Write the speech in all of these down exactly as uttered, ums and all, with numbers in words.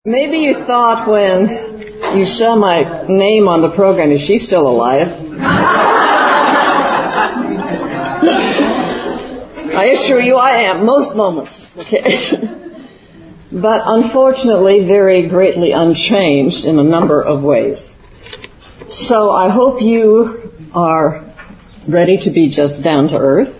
Maybe you thought when you saw my name on the program, is she still alive? I assure you I am, most moments. Okay. But unfortunately, very greatly unchanged in a number of ways. So I hope you are ready to be just down to earth,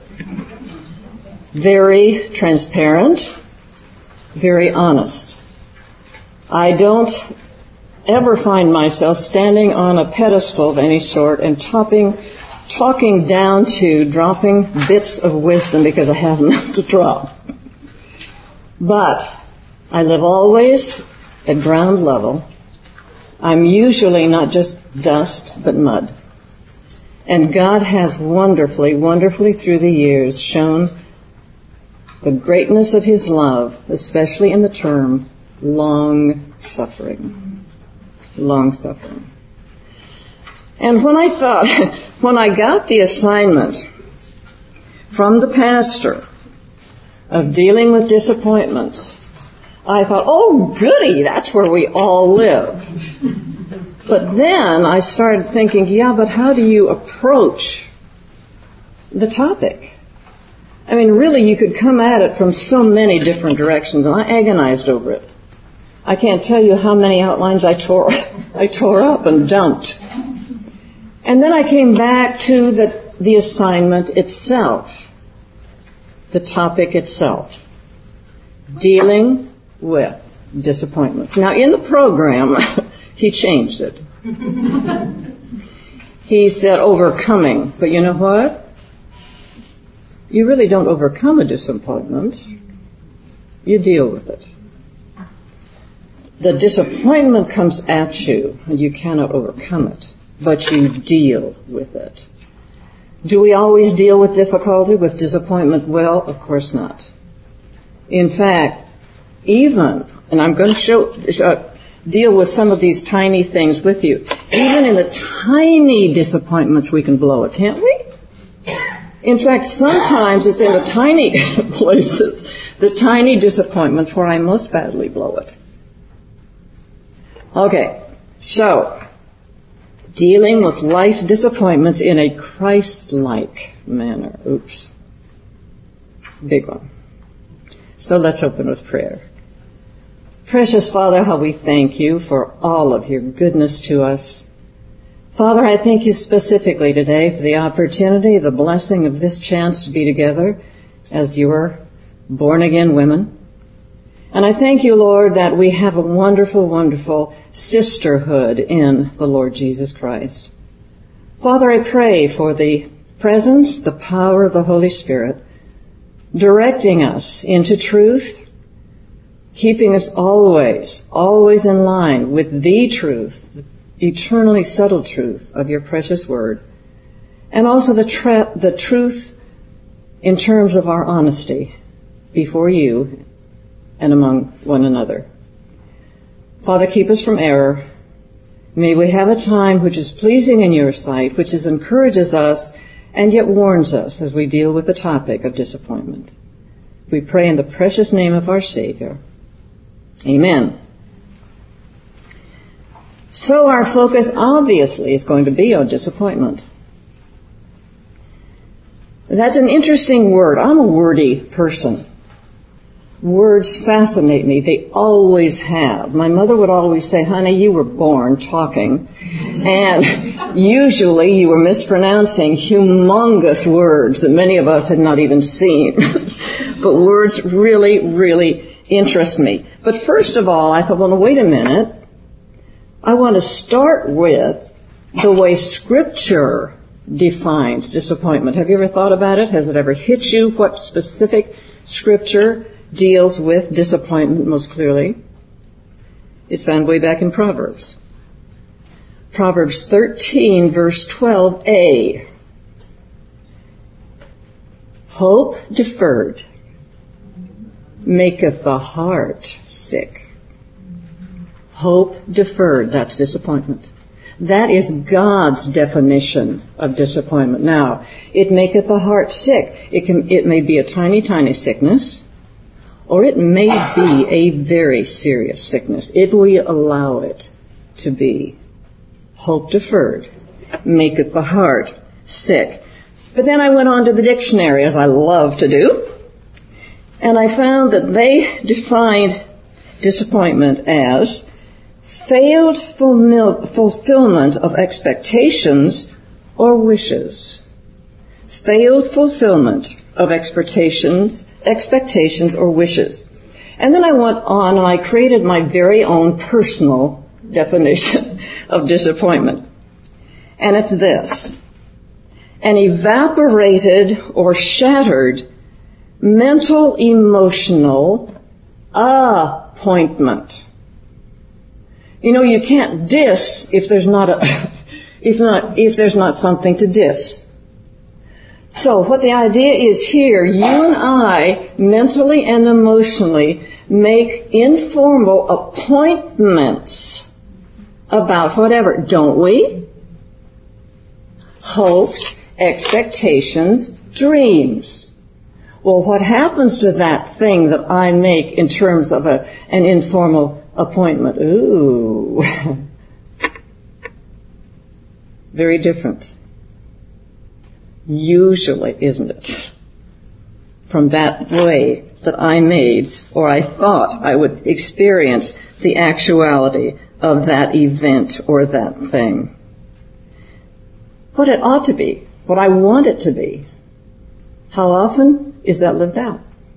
very transparent, very honest. I don't ever find myself standing on a pedestal of any sort and topping, talking down to dropping bits of wisdom because I have none to drop. But I live always at ground level. I'm usually not just dust, but mud. And God has wonderfully, wonderfully through the years shown the greatness of His love, especially in the term long suffering. Long suffering. And when I thought, when I got the assignment from the pastor of dealing with disappointments, I thought, oh goody, that's where we all live. But then I started thinking, yeah, but how do you approach the topic? I mean, really, you could come at it from so many different directions, and I agonized over it. I can't tell you how many outlines I tore, I tore up and dumped. And then I came back to the, the assignment itself, the topic itself, dealing with disappointments. Now, in the program, he changed it. He said overcoming, but you know what? You really don't overcome a disappointment. You deal with it. The disappointment comes at you, and you cannot overcome it, but you deal with it. Do we always deal with difficulty, with disappointment? Well, of course not. In fact, even, and I'm going to show, uh, deal with some of these tiny things with you, even in the tiny disappointments we can blow it, can't we? In fact, sometimes it's in the tiny places, the tiny disappointments where I most badly blow it. Okay, so, dealing with life's disappointments in a Christ-like manner. Oops. Big one. So let's open with prayer. Precious Father, how we thank you for all of your goodness to us. Father, I thank you specifically today for the opportunity, the blessing of this chance to be together as your born-again women. And I thank you, Lord, that we have a wonderful, wonderful sisterhood in the Lord Jesus Christ. Father, I pray for the presence, the power of the Holy Spirit, directing us into truth, keeping us always, always in line with the truth, the eternally settled truth of your precious word, and also the, tra- the truth in terms of our honesty before you and among one another. Father, keep us from error. May we have a time which is pleasing in your sight, which is encourages us and yet warns us as we deal with the topic of disappointment. We pray in the precious name of our Savior. Amen. So our focus obviously is going to be on disappointment. That's an interesting word. I'm a wordy person. Words fascinate me. They always have. My mother would always say, honey, you were born talking. And usually you were mispronouncing humongous words that many of us had not even seen. But words really, really interest me. But first of all, I thought, well, wait a minute. I want to start with the way Scripture defines disappointment. Have you ever thought about it? Has it ever hit you what specific Scripture deals with disappointment most clearly? It's found way back in Proverbs. Proverbs thirteen, verse twelve a. Hope deferred maketh the heart sick. Hope deferred, that's disappointment. That is God's definition of disappointment. Now, it maketh the heart sick. It can, it may be a tiny, tiny sickness, or it may be a very serious sickness if we allow it to be. Hope deferred maketh the heart sick. But then I went on to the dictionary, as I love to do, and I found that they defined disappointment as failed fulfill- fulfillment of expectations or wishes. Failed fulfillment of expectations, expectations or wishes. And then I went on and I created my very own personal definition of disappointment. And it's this: an evaporated or shattered mental, emotional appointment. You know, you can't diss if there's not a, if not, if there's not something to diss. So what the idea is here, you and I, mentally and emotionally, make informal appointments about whatever, don't we? Hopes, expectations, dreams. Well, what happens to that thing that I make in terms of a, an informal appointment? Ooh. Very different. Usually, isn't it? From that way that I made, or I thought I would experience the actuality of that event or that thing. What it ought to be, what I want it to be. How often is that lived out?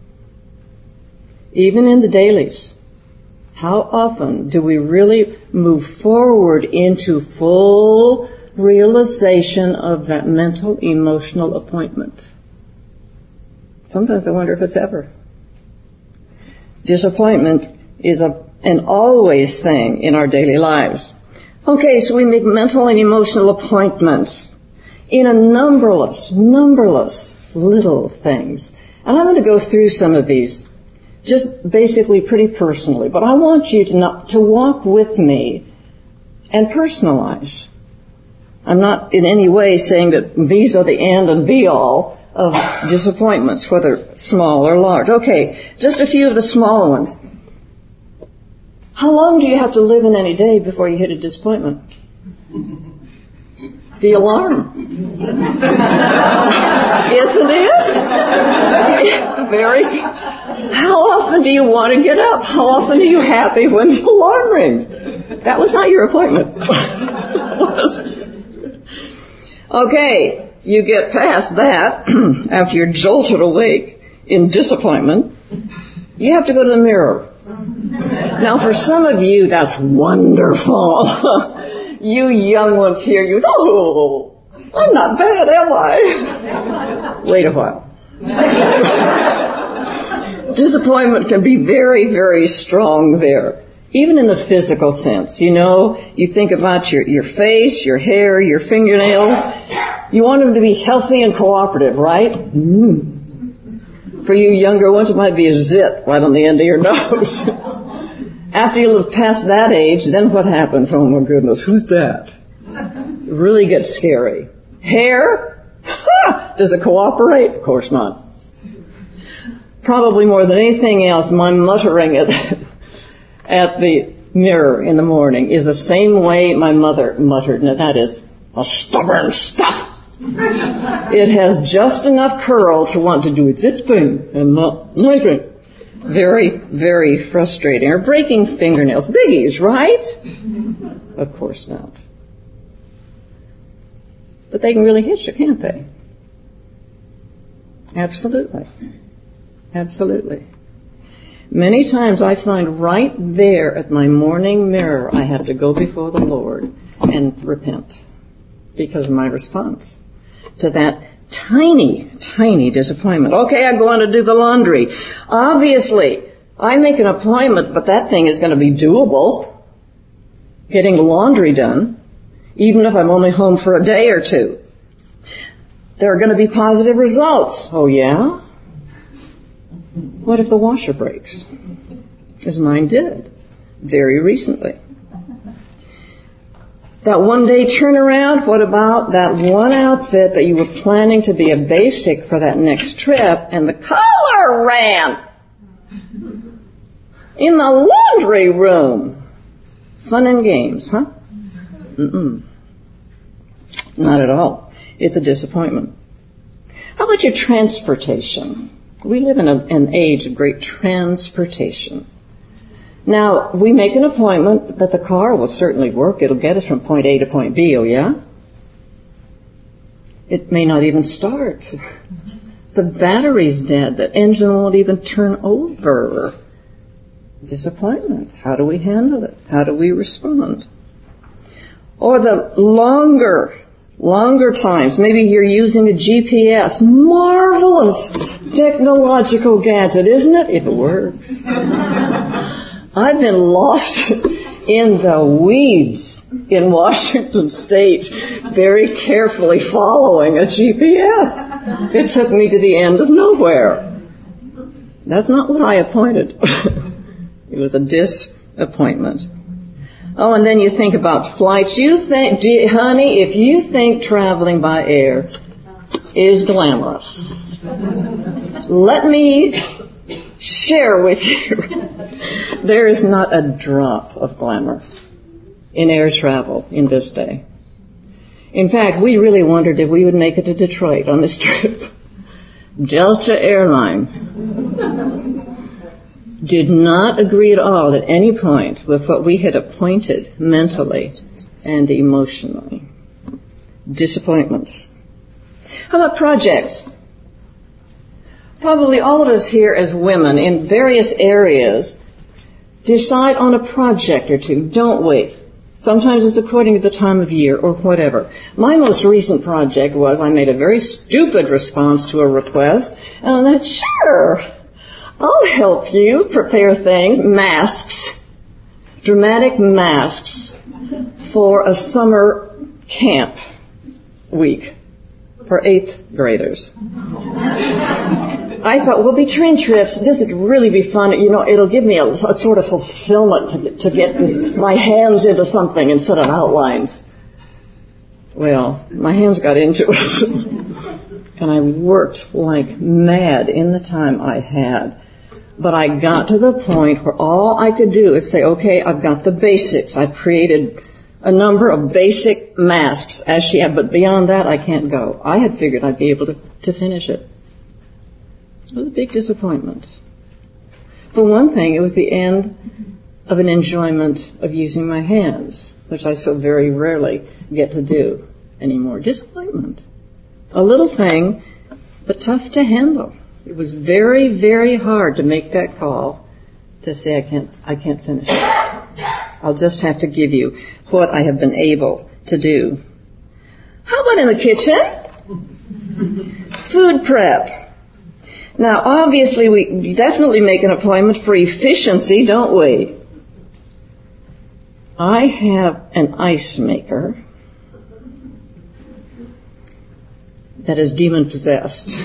Even in the dailies, how often do we really move forward into full realization of that mental, emotional appointment? Sometimes I wonder if it's ever. Disappointment is a, an always thing in our daily lives. Okay, so we make mental and emotional appointments in a numberless, numberless little things. And I'm going to go through some of these, just basically pretty personally. But I want you to not, to walk with me and personalize. I'm not in any way saying that these are the end and be all of disappointments, whether small or large. Okay, just a few of the smaller ones. How long do you have to live in any day before you hit a disappointment? The alarm. Isn't it? Very. How often do you want to get up? How often are you happy when the alarm rings? That was not your appointment. Okay, you get past that after you're jolted awake in disappointment. You have to go to the mirror. Now, for some of you, that's wonderful. You young ones here, you, oh, I'm not bad, am I? Wait a while. Disappointment can be very, very strong there. Even in the physical sense, you know, you think about your, your face, your hair, your fingernails. You want them to be healthy and cooperative, right? Mm. For you younger ones, it might be a zit right on the end of your nose. After you live past that age, then what happens? Oh my goodness, who's that? It really gets scary. Hair? Does it cooperate? Of course not. Probably more than anything else, my muttering at, at the mirror in the morning is the same way my mother muttered, and that is, a stubborn stuff. It has just enough curl to want to do its thing and not my thing. Very, very frustrating. Or breaking fingernails. Biggies, right? Of course not. But they can really hit you, can't they? Absolutely. Absolutely. Many times I find right there at my morning mirror, I have to go before the Lord and repent because of my response to that tiny, tiny disappointment. Okay, I go on to do the laundry. Obviously, I make an appointment, but that thing is going to be doable. Getting the laundry done, even if I'm only home for a day or two. There are going to be positive results. Oh, yeah? What if the washer breaks? As mine did very recently. That one day turnaround, what about that one outfit that you were planning to be a basic for that next trip and the color ran? In the laundry room. Fun and games, huh? Mm-mm. Not at all. It's a disappointment. How about your transportation? We live in a, an age of great transportation. Now, we make an appointment that the car will certainly work. It'll get us from point A to point B, oh yeah? It may not even start. The battery's dead. The engine won't even turn over. Disappointment. How do we handle it? How do we respond? Or the longer, longer times. Maybe you're using a G P S. Marvelous technological gadget, isn't it? If it works. I've been lost in the weeds in Washington State, very carefully following a G P S. It took me to the end of nowhere. That's not what I appointed. It was a disappointment. Oh, and then you think about flights. You think, do, honey, if you think traveling by air is glamorous, let me share with you, there is not a drop of glamour in air travel in this day. In fact, we really wondered if we would make it to Detroit on this trip. Delta Airline did not agree at all at any point with what we had appointed mentally and emotionally. Disappointments. How about projects? Probably all of us here as women in various areas decide on a project or two, don't we? Sometimes it's according to the time of year or whatever. My most recent project was I made a very stupid response to a request, and I said, sure, I'll help you prepare things, masks, dramatic masks for a summer camp week for eighth graders. I thought, we'll be train trips. This would really be fun. You know, it'll give me a, a sort of fulfillment to get, to get this, my hands into something instead of outlines. Well, my hands got into it. And I worked like mad in the time I had. But I got to the point where all I could do is say, okay, I've got the basics. I've created a number of basic masks as she had, but beyond that I can't go. I had figured I'd be able to, to finish it. It was a big disappointment. For one thing, it was the end of an enjoyment of using my hands, which I so very rarely get to do anymore. Disappointment. A little thing, but tough to handle. It was very, very hard to make that call to say I can't, I can't finish it. I'll just have to give you what I have been able to do. How about in the kitchen? Food prep. Now, obviously, we definitely make an appointment for efficiency, don't we? I have an ice maker that is demon-possessed.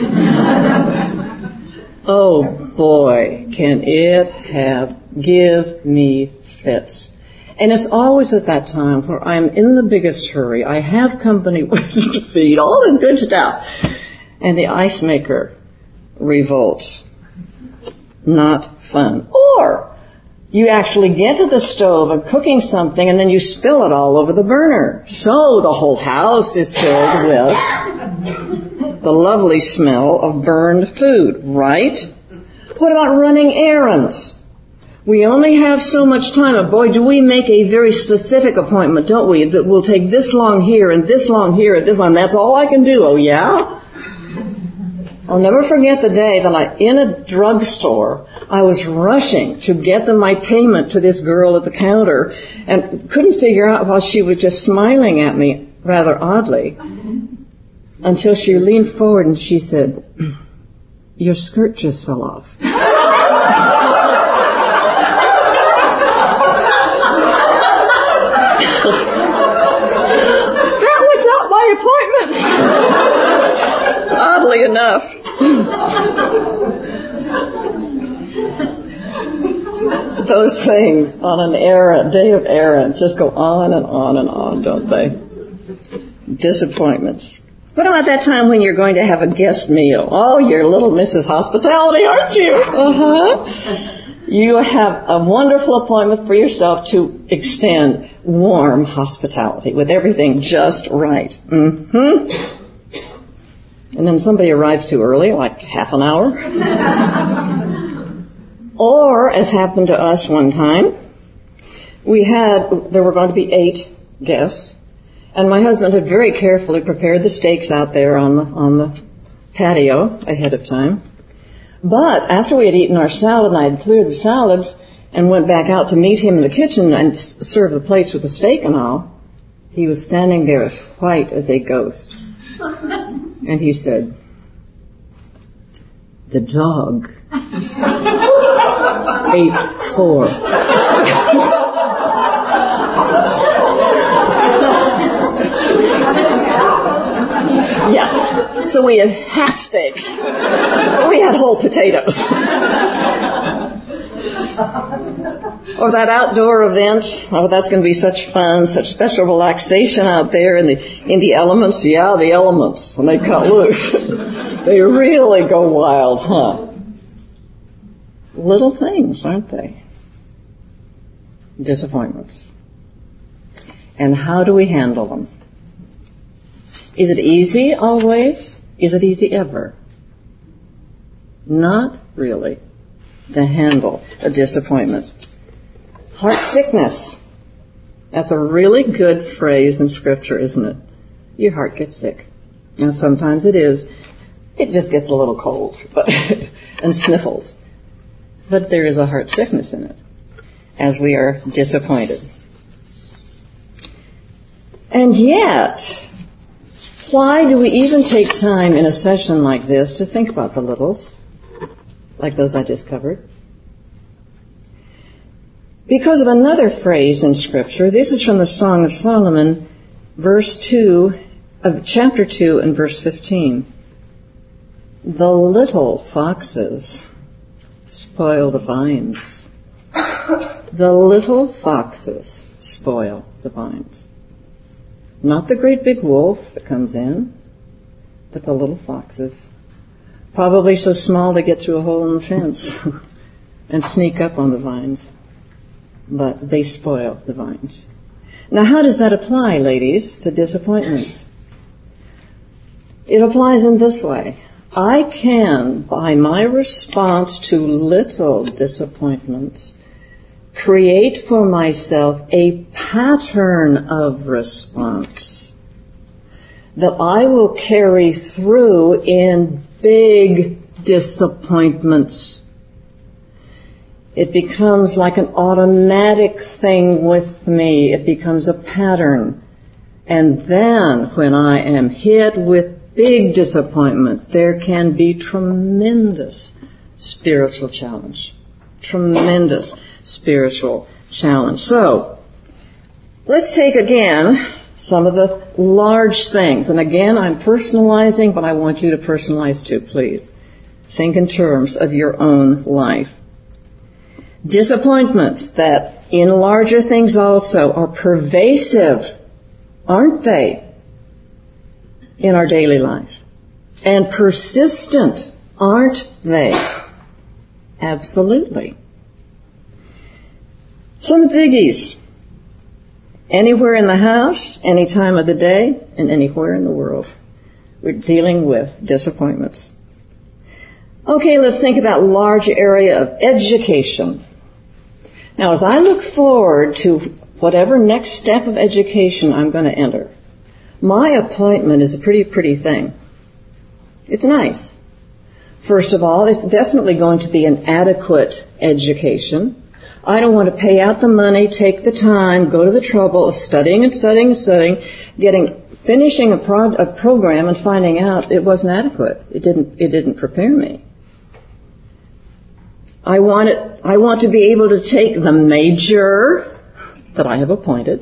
Oh, boy, can it have give me fits. And it's always at that time where I'm in the biggest hurry. I have company waiting to feed, all the good stuff. And the ice maker revolts. Not fun. Or you actually get to the stove and cooking something and then you spill it all over the burner. So the whole house is filled with the lovely smell of burned food, right? What about running errands? We only have so much time, and boy, do we make a very specific appointment, don't we? That will take this long here and this long here and this long. That's all I can do. Oh, yeah? I'll never forget the day that I, in a drugstore, I was rushing to get them my payment to this girl at the counter and couldn't figure out why she was just smiling at me rather oddly until she leaned forward and she said, your skirt just fell off. That was not my appointment. Oddly enough. Those things on an errand, day of errands just go on and on and on, don't they? Disappointments. What about that time when you're going to have a guest meal? Oh, you're little Missus Hospitality, aren't you? Uh-huh. You have a wonderful appointment for yourself to extend warm hospitality with everything just right. Mm-hmm. And then somebody arrives too early, like half an hour. Or, as happened to us one time, we had, there were going to be eight guests, and my husband had very carefully prepared the steaks out there on the, on the patio ahead of time. But after we had eaten our salad and I had cleared the salads and went back out to meet him in the kitchen and serve the plates with the steak and all, he was standing there as white as a ghost. And he said, "The dog ate four." Yes. So we had half steaks. We had whole potatoes. Or that outdoor event. Oh, that's going to be such fun, such special relaxation out there in the in the elements. Yeah, the elements. When they cut loose, they really go wild, huh? Little things, aren't they? Disappointments. And how do we handle them? Is it easy always? Is it easy ever? Not really to handle a disappointment. Heart sickness. That's a really good phrase in Scripture, isn't it? Your heart gets sick. And sometimes it is. It just gets a little cold but and sniffles. But there is a heart sickness in it as we are disappointed. And yet, why do we even take time in a session like this to think about the littles, like those I just covered? Because of another phrase in Scripture. This is from the Song of Solomon, verse two, of chapter two and verse fifteen. The little foxes spoil the vines. The little foxes spoil the vines. Not the great big wolf that comes in, but the little foxes. Probably so small they get through a hole in the fence and sneak up on the vines. But they spoil the vines. Now, how does that apply, ladies, to disappointments? It applies in this way. I can, by my response to little disappointments, create for myself a pattern of response that I will carry through in big disappointments. It becomes like an automatic thing with me. It becomes a pattern. And then when I am hit with big disappointments, there can be tremendous spiritual challenge. Tremendous spiritual challenge. So, let's take again some of the large things. And again, I'm personalizing, but I want you to personalize too, please. Think in terms of your own life. Disappointments that in larger things also are pervasive, aren't they, in our daily life? And persistent, aren't they? Absolutely. Some biggies. Anywhere in the house, any time of the day, and anywhere in the world. We're dealing with disappointments. Okay, let's think of that large area of education. Now, as I look forward to whatever next step of education I'm going to enter, my appointment is a pretty, pretty thing. It's nice. First of all, it's definitely going to be an adequate education. I don't want to pay out the money, take the time, go to the trouble of studying and studying and studying, getting, finishing a, pro- a program and finding out it wasn't adequate. It didn't, it didn't prepare me. I want it, I want to be able to take the major that I have appointed,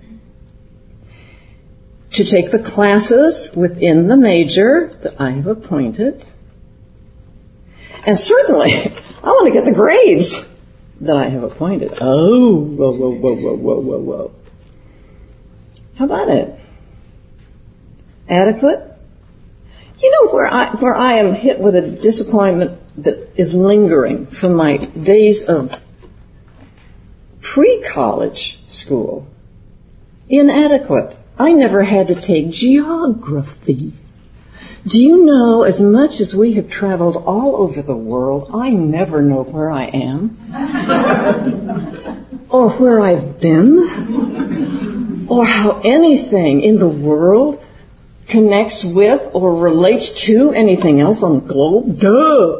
to take the classes within the major that I have appointed, and certainly I want to get the grades that I have appointed. Oh, whoa, whoa, whoa, whoa, whoa, whoa, whoa. How about it? Adequate? You know where I, where I am hit with a disappointment that is lingering from my days of pre-college school. Inadequate. I never had to take geography. Do you know, as much as we have traveled all over the world, I never know where I am, or where I've been, or how anything in the world connects with or relates to anything else on the globe. Duh!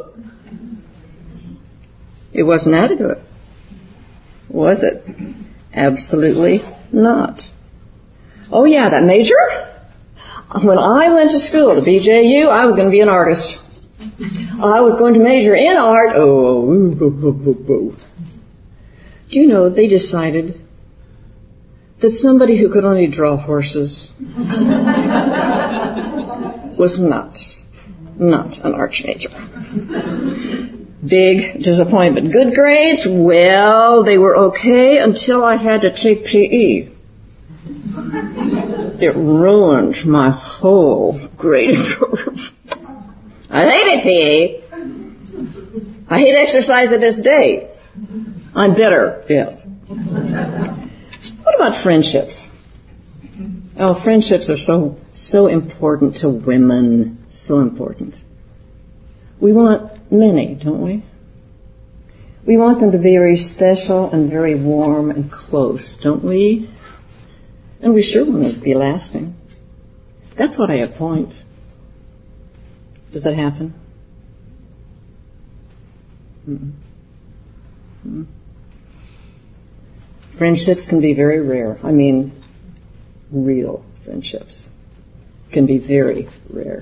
It wasn't adequate, was it? Absolutely not. Oh yeah, that major? When I went to school at B J U, I was going to be an artist. I was going to major in art. Oh, boo, boo, boo, boo. Do you know, they decided that somebody who could only draw horses was not, not an art major. Big disappointment. Good grades? Well, they were okay until I had to take P E. It ruined my whole grading program. I hated P E. I hate exercise to this day. I'm bitter, yes. What about friendships? Oh, friendships are so, so important to women. So important. We want many, don't we? We want them to be very special and very warm and close, don't we? And we sure want it to be lasting. That's what I appoint. Does that happen? Mm-mm. Mm-mm. Friendships can be very rare. I mean, real friendships can be very rare.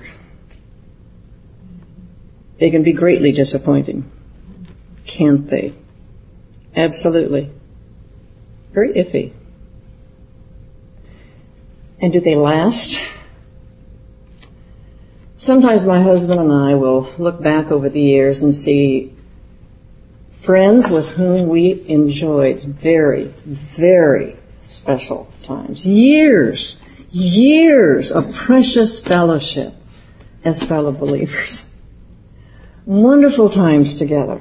They can be greatly disappointing, can't they? Absolutely. Very iffy. And do they last? Sometimes my husband and I will look back over the years and see friends with whom we enjoyed very, very special times. Years, years of precious fellowship as fellow believers. Wonderful times together.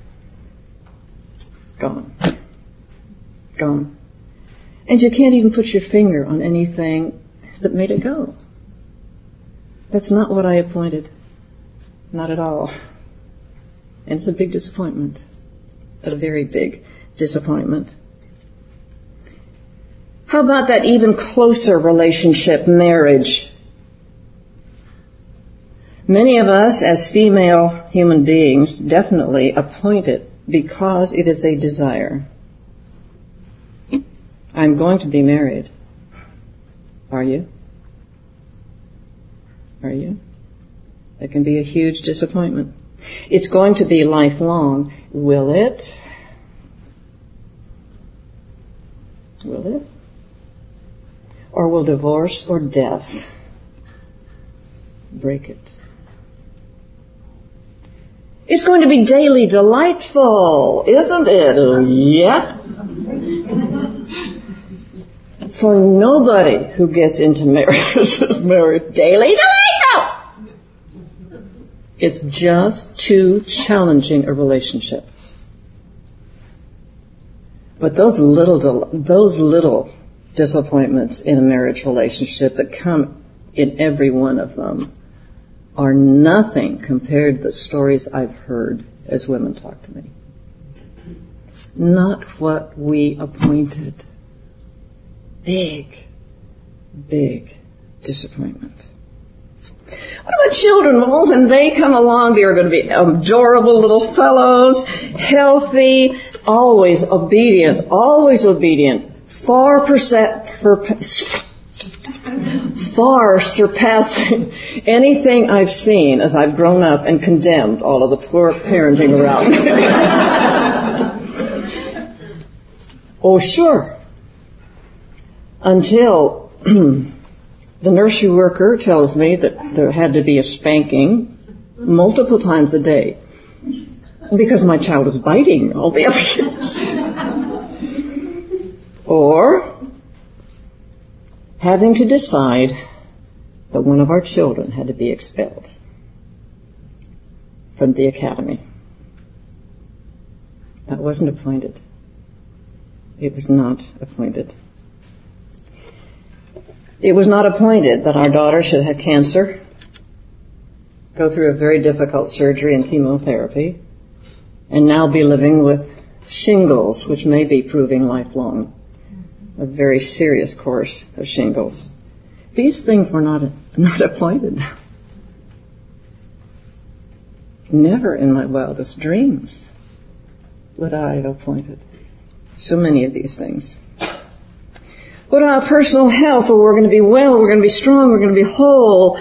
Gone. Gone. And you can't even put your finger on anything that made it go. That's not what I appointed. Not at all. And it's a big disappointment. A very big disappointment. How about that even closer relationship, marriage? Many of us, as female human beings, definitely appoint it because it is a desire. I'm going to be married. Are you? Are you? That can be a huge disappointment. It's going to be lifelong. Will it? Will it? Or will divorce or death break it? It's going to be daily delightful, isn't it? Oh, yeah. For nobody who gets into marriage is married daily delightful. It's just too challenging a relationship. But those little, those little disappointments in a marriage relationship that come in every one of them are nothing compared to the stories I've heard as women talk to me. Not what we appointed. Big, big disappointment. What about children? Well, when they come along, they are going to be adorable little fellows, healthy, always obedient, always obedient, far percent, for, far surpassing anything I've seen as I've grown up and condemned all of the poor parenting around me. Oh, sure. Until the nursery worker tells me that there had to be a spanking multiple times a day because my child is biting all the other kids. Or having to decide that one of our children had to be expelled. from the academy. That wasn't appointed. It was not appointed. It was not appointed that our daughter should have cancer, go through a very difficult surgery and chemotherapy, and now be living with shingles, which may be proving lifelong. A very serious course of shingles. These things were not, not appointed. Never in my wildest dreams would I have appointed so many of these things. What about personal health? Well, we're going to be well, we're going to be strong, we're going to be whole.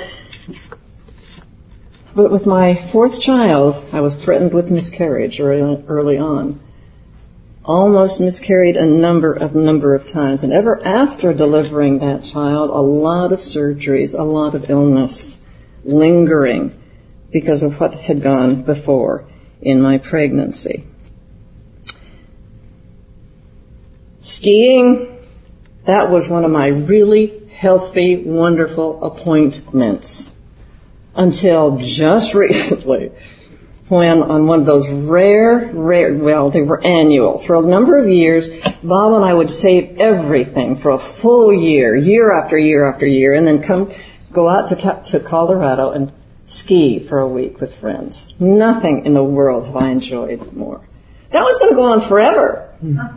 But with my fourth child, I was threatened with miscarriage early, early on. Almost miscarried a number of number of times. And ever after delivering that child, a lot of surgeries, a lot of illness lingering because of what had gone before in my pregnancy. Skiing, that was one of my really healthy, wonderful appointments. Until just recently, when on one of those rare, rare, well, they were annual. For a number of years, Bob and I would save everything for a full year, year after year after year, and then come, go out to, to Colorado and ski for a week with friends. Nothing in the world have I enjoyed more. That was going to go on forever.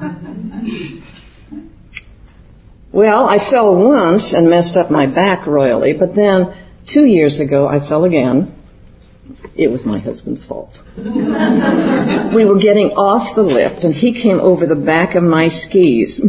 Well, I fell once and messed up my back royally, but then two years ago I fell again. It was my husband's fault. We were getting off the lift and he came over the back of my skis.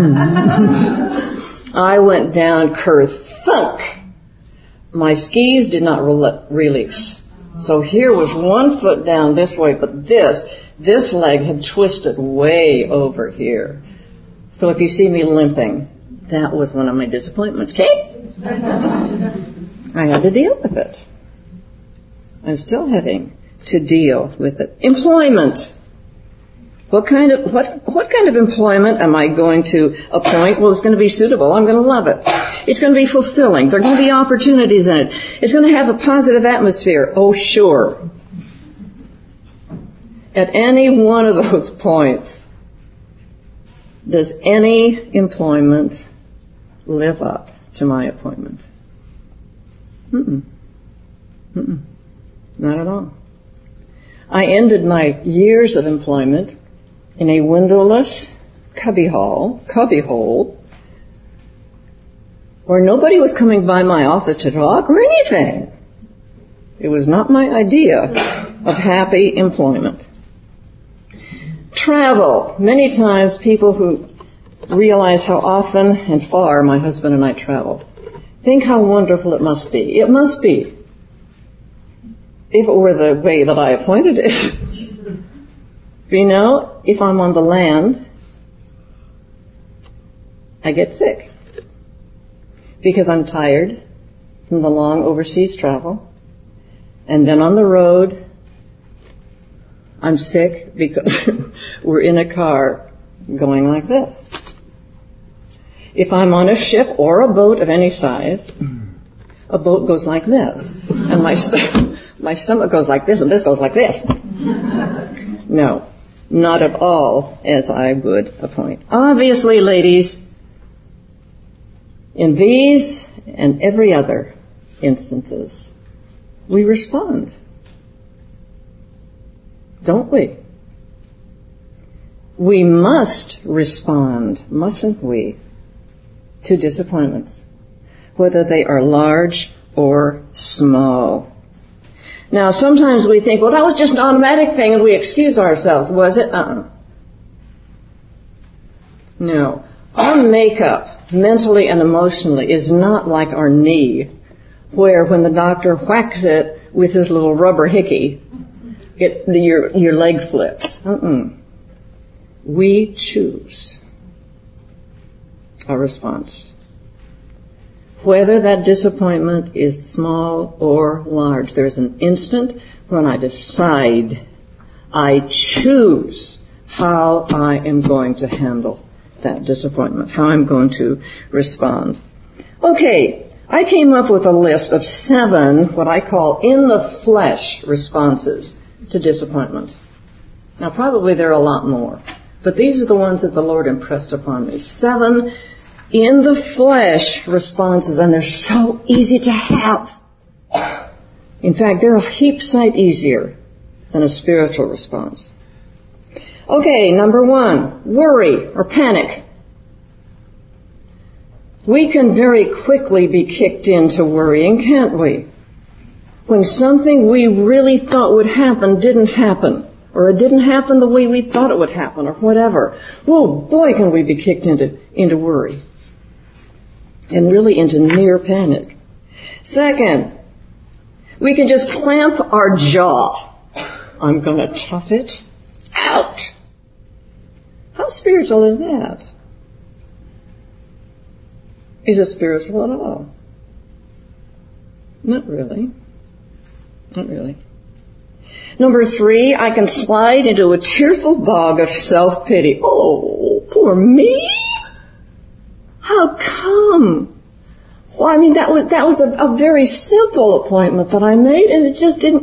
I went down kerthunk. My skis did not re- release. So here was one foot down this way, but this, this leg had twisted way over here. So if you see me limping, that was one of my disappointments. Okay? I had to deal with it. I'm still having to deal with it. Employment. What kind of what what kind of employment am I going to appoint? Well, it's going to be suitable. I'm going to love it. It's going to be fulfilling. There are going to be opportunities in it. It's going to have a positive atmosphere. Oh, sure. At any one of those points, does any employment live up to my appointment? Mm-mm. Mm-mm. Not at all. I ended my years of employment in a windowless cubby hall, cubby hole, where nobody was coming by my office to talk or anything. It was not my idea of happy employment. Travel. Many times people who realize how often and far my husband and I traveled think how wonderful it must be. It must be. If it were the way that I appointed it. You know, if I'm on the land, I get sick. Because I'm tired from the long overseas travel. And then on the road, I'm sick because we're in a car going like this. If I'm on a ship or a boat of any size, a boat goes like this. And my st- my stomach goes like this and this goes like this. No, not at all as I would appoint. Obviously, ladies, in these and every other instances, we respond. Don't we? We must respond, mustn't we, to disappointments, whether they are large or small. Now, sometimes we think, well, that was just an automatic thing, and we excuse ourselves. Was it? Uh-uh. No. Our makeup, mentally and emotionally, is not like our knee, where when the doctor whacks it with his little rubber hickey, it, your, your leg flips. Uh-uh. We choose our response. Whether that disappointment is small or large, there's an instant when I decide, I choose how I am going to handle that disappointment, how I'm going to respond. Okay, I came up with a list of seven, what I call in the flesh responses to disappointment. Now, probably there are a lot more, but these are the ones that the Lord impressed upon me. Seven in the flesh responses, and they're so easy to have. In fact, they're a heap sight easier than a spiritual response. Okay, number one, worry or panic. We can very quickly be kicked into worrying, can't we? When something we really thought would happen didn't happen, or it didn't happen the way we thought it would happen, or whatever. Oh boy, can we be kicked into, into worry. And really into near panic. Second, we can just clamp our jaw. I'm going to tough it out. How spiritual is that? Is it spiritual at all? Not really. Not really. Number three, I can slide into a tearful bog of self-pity. Oh, poor me? How come? Well, I mean, that was, that was a, a very simple appointment that I made, and it just didn't.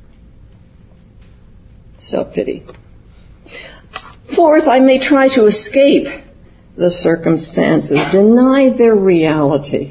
Self-pity. Fourth, I may try to escape the circumstances, deny their reality.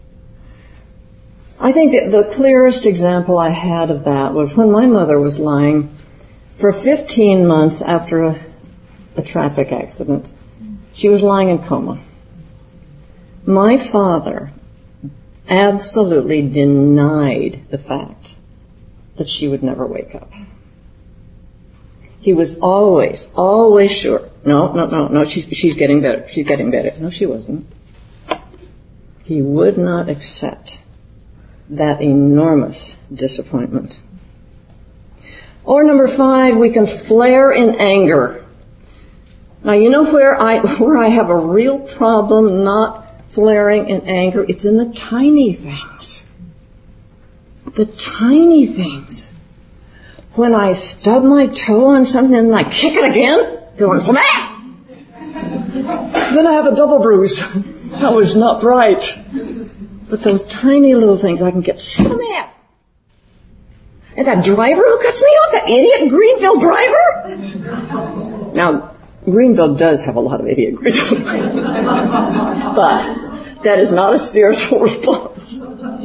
I think that the clearest example I had of that was when my mother was lying for fifteen months after a, a traffic accident. She was lying in coma. My father absolutely denied the fact that she would never wake up. He was always, always sure. No, no, no, no, she's, she's getting better. She's getting better. No, she wasn't. He would not accept that enormous disappointment. Or number five, we can flare in anger. Now, you know where I, where I have a real problem not flaring in anger? It's in the tiny things. The tiny things. When I stub my toe on something and I kick it again, going smack! Then I have a double bruise. That was not right. But those tiny little things, I can get so mad. And that driver who cuts me off, that idiot Greenville driver. Now, Greenville does have a lot of idiot Greenville drivers. But that is not a spiritual response.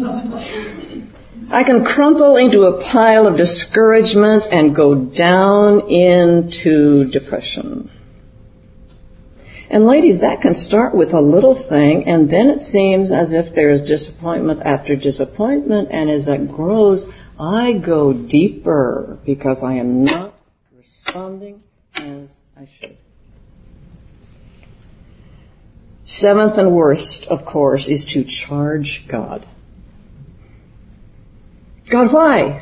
I can crumple into a pile of discouragement and go down into depression. And ladies, that can start with a little thing, and then it seems as if there is disappointment after disappointment, and as that grows, I go deeper because I am not responding as I should. Seventh and worst, of course, is to charge God. God, why?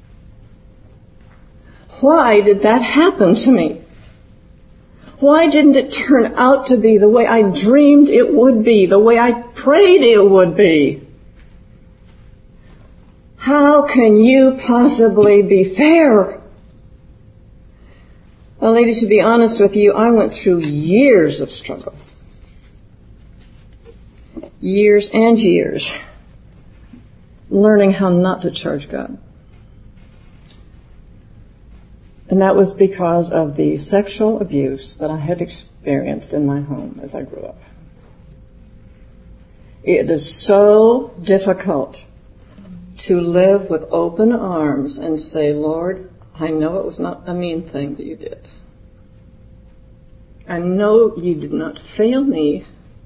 Why did that happen to me? Why didn't it turn out to be the way I dreamed it would be, the way I prayed it would be? How can you possibly be fair? Well, ladies, to be honest with you, I went through years of struggle. Years and years. Learning how not to charge God. And that was because of the sexual abuse that I had experienced in my home as I grew up. It is so difficult to live with open arms and say, Lord, I know it was not a mean thing that you did. I know you did not fail me.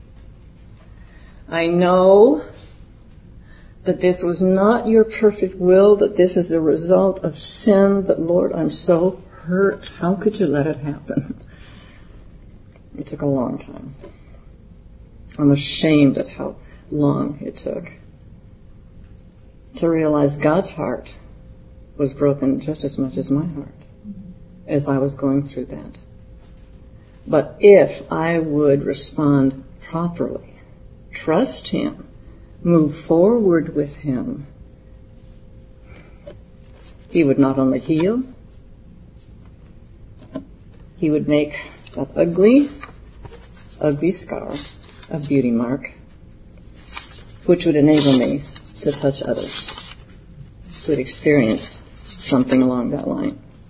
I know that this was not your perfect will, that this is the result of sin, but Lord, I'm so hurt. How could you let it happen? It took a long time. I'm ashamed at how long it took to realize God's heart was broken just as much as my heart as I was going through that. But if I would respond properly, trust Him, move forward with Him, He would not only heal, He would make that ugly, ugly scar a beauty mark, which would enable me to touch others who had experienced something along that line.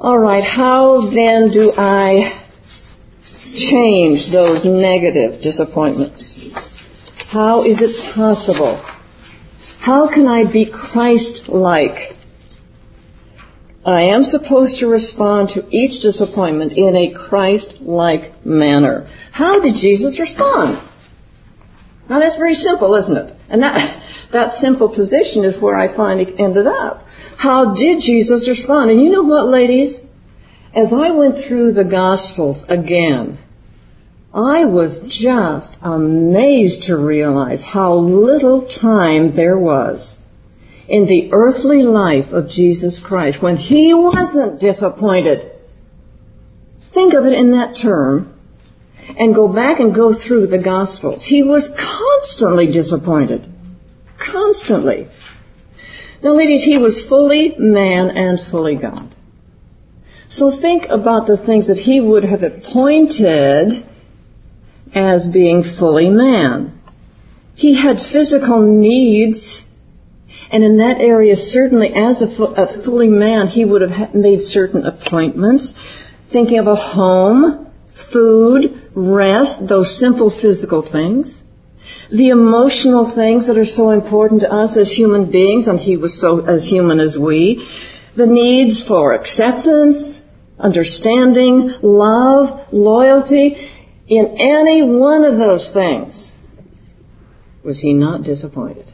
All right, how then do I change those negative disappointments? How is it possible? How can I be Christ-like? I am supposed to respond to each disappointment in a Christ-like manner. How did Jesus respond? Now that's very simple, isn't it? And that, that simple position is where I find it ended up. How did Jesus respond? And you know what, ladies? As I went through the Gospels again, I was just amazed to realize how little time there was in the earthly life of Jesus Christ when he wasn't disappointed. Think of it in that term and go back and go through the Gospels. He was constantly disappointed. Constantly. Now, ladies, he was fully man and fully God. So think about the things that he would have appointed as being fully man. He had physical needs, and in that area, certainly as a, fu- a fully man, he would have made certain appointments, thinking of a home, food, rest, those simple physical things. The emotional things that are so important to us as human beings, and he was so as human as we. The needs for acceptance, understanding, love, loyalty. In any one of those things, was he not disappointed?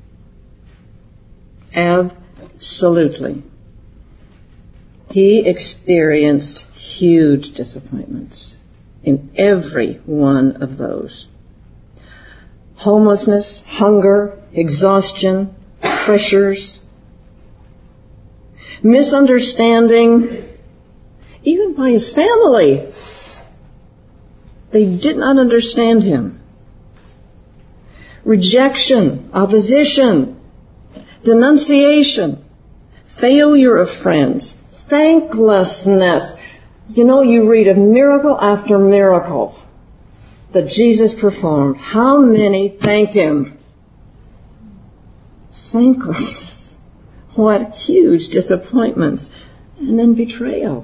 Absolutely. He experienced huge disappointments in every one of those. Homelessness, hunger, exhaustion, pressures, misunderstanding, even by his family. They did not understand him. Rejection, opposition, denunciation, failure of friends, thanklessness. You know, you read of miracle after miracle that Jesus performed. How many thanked him? Thanklessness. What huge disappointments. And then betrayal.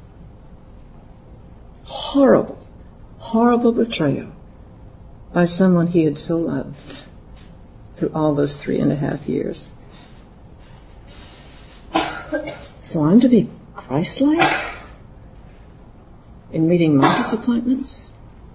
Horrible. Horrible betrayal by someone he had so loved through all those three and a half years. So I'm to be Christ-like in meeting my disappointments?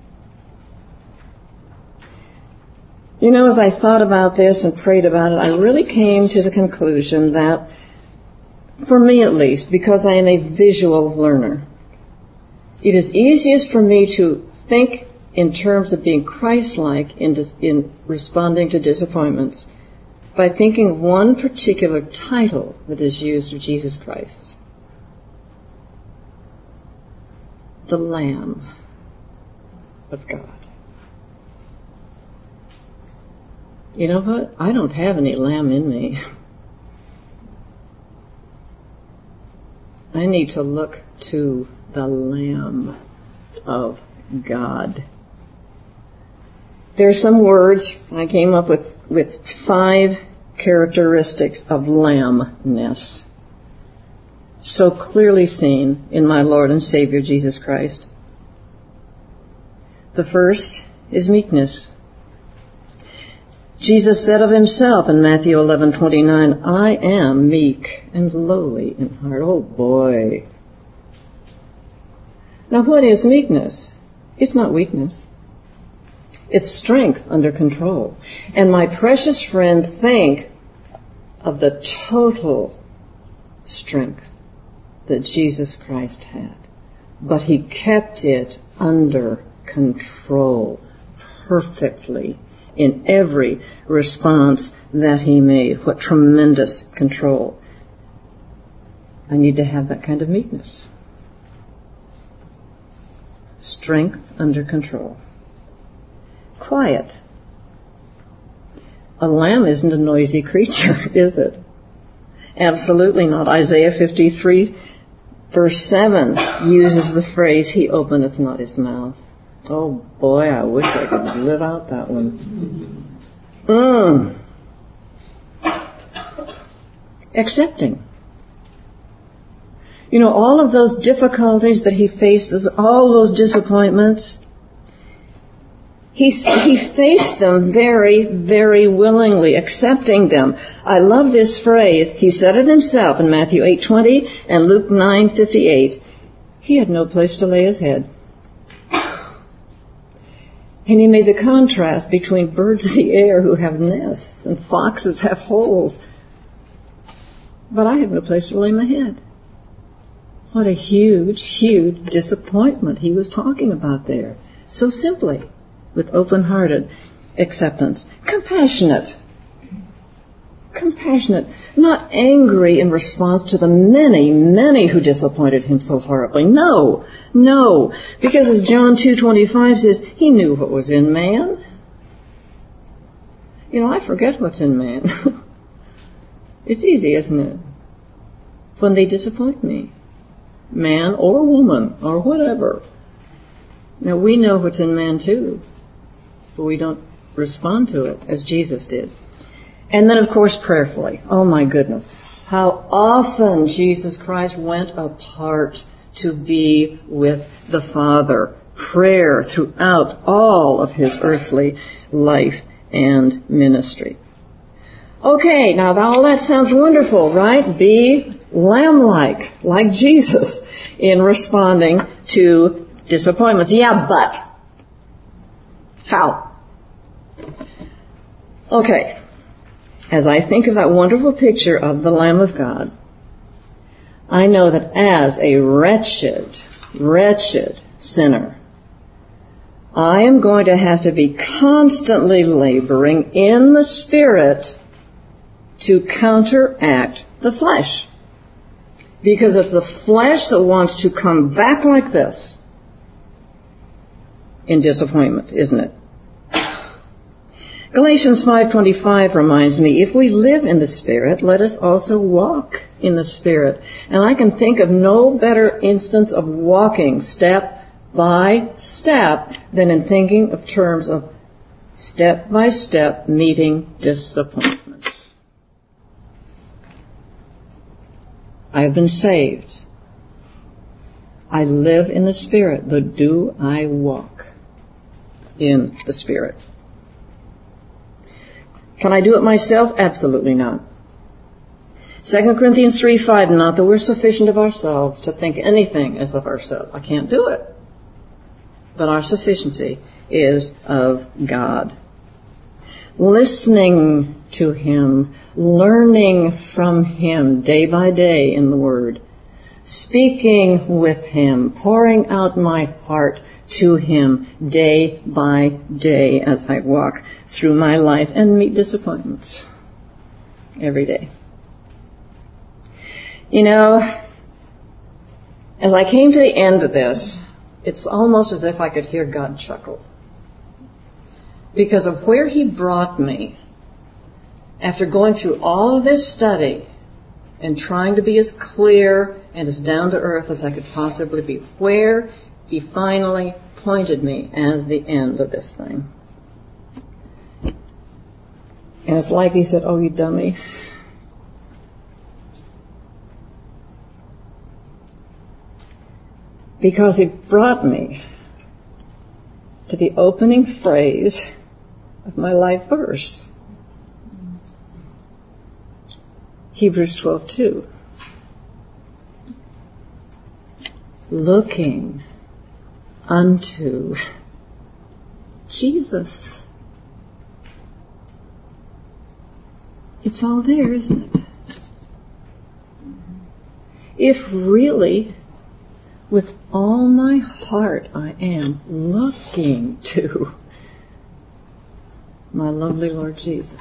You know, as I thought about this and prayed about it, I really came to the conclusion that, for me at least, because I am a visual learner, it is easiest for me to think in terms of being Christ-like in, dis- in responding to disappointments by thinking of one particular title that is used of Jesus Christ. The Lamb of God. You know what? I don't have any lamb in me. I need to look to the Lamb of God. There are some words I came up with, with five characteristics of lambness, so clearly seen in my Lord and Savior Jesus Christ. The first is meekness. Jesus said of himself in Matthew eleven twenty-nine, I am meek and lowly in heart. Oh boy. Now what is meekness? It's not weakness. It's strength under control. And my precious friend, think of the total strength that Jesus Christ had. But he kept it under control perfectly in every response that he made. What tremendous control. I need to have that kind of meekness. Strength under control. Quiet. A lamb isn't a noisy creature, is it? Absolutely not. Isaiah fifty-three, verse seven, uses the phrase, he openeth not his mouth. Oh boy, I wish I could live out that one. Mm. Accepting. You know, all of those difficulties that he faces, all those disappointments, he, he faced them very, very willingly, accepting them. I love this phrase. He said it himself in Matthew eight twenty and Luke nine fifty-eight. He had no place to lay his head. And he made the contrast between birds of the air who have nests and foxes have holes. But I have no place to lay my head. What a huge, huge disappointment he was talking about there. So simply, with open-hearted acceptance. Compassionate. Compassionate. Not angry in response to the many, many who disappointed him so horribly. No, no. Because as John two twenty-five says, he knew what was in man. You know, I forget what's in man. It's easy, isn't it? When they disappoint me. Man or woman or whatever. Now, we know what's in man too. But we don't respond to it as Jesus did. And then, of course, prayerfully. Oh, my goodness. How often Jesus Christ went apart to be with the Father. Prayer throughout all of his earthly life and ministry. Okay, now all that sounds wonderful, right? Be lamb-like, like Jesus, in responding to disappointments. Yeah, but how? Okay. As I think of that wonderful picture of the Lamb of God, I know that as a wretched, wretched sinner, I am going to have to be constantly laboring in the Spirit to counteract the flesh. Because it's the flesh that wants to come back like this in disappointment, isn't it? Galatians five twenty-five reminds me, if we live in the Spirit, let us also walk in the Spirit. And I can think of no better instance of walking step by step than in thinking of terms of step by step meeting disappointments. I have been saved. I live in the Spirit, but do I walk in the Spirit? Can I do it myself? Absolutely not. Second Corinthians three five, not that we're sufficient of ourselves to think anything as of ourselves. I can't do it. But our sufficiency is of God. Listening to Him, learning from Him day by day in the Word, speaking with Him, pouring out my heart to Him day by day as I walk through my life and meet disappointments every day. You know, as I came to the end of this, it's almost as if I could hear God chuckle. Because of where He brought me, after going through all of this study and trying to be as clear and as down to earth as I could possibly be, where He finally pointed me as the end of this thing. And it's like He said, oh, you dummy. Because He brought me to the opening phrase of my life verse. Hebrews twelve two. Looking unto Jesus. It's all there, isn't it? If really, with all my heart, I am looking to my lovely Lord Jesus,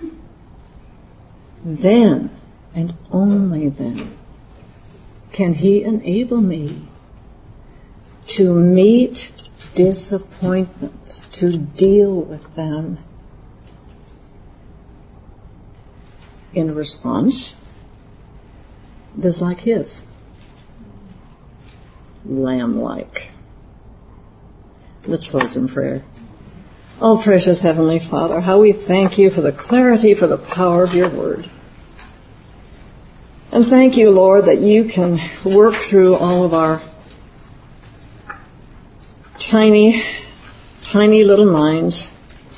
then and only then can He enable me to meet disappointments, to deal with them in a response that's like His. Lamb-like. Let's close in prayer. Oh, precious Heavenly Father, how we thank You for the clarity, for the power of Your Word. And thank you, Lord, that you can work through all of our tiny, tiny little minds,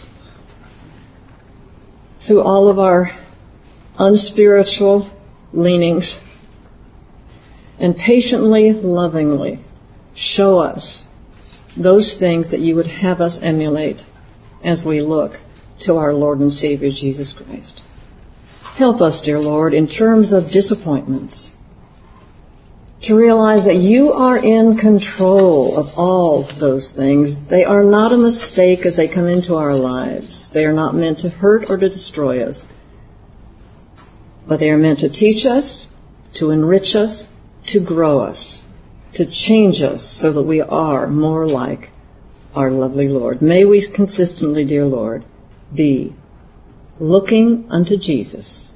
through all of our unspiritual leanings, and patiently, lovingly show us those things that you would have us emulate as we look to our Lord and Savior Jesus Christ. Help us, dear Lord, in terms of disappointments, to realize that you are in control of all those things. They are not a mistake as they come into our lives. They are not meant to hurt or to destroy us, but they are meant to teach us, to enrich us, to grow us, to change us so that we are more like our lovely Lord. May we consistently, dear Lord, be looking unto Jesus,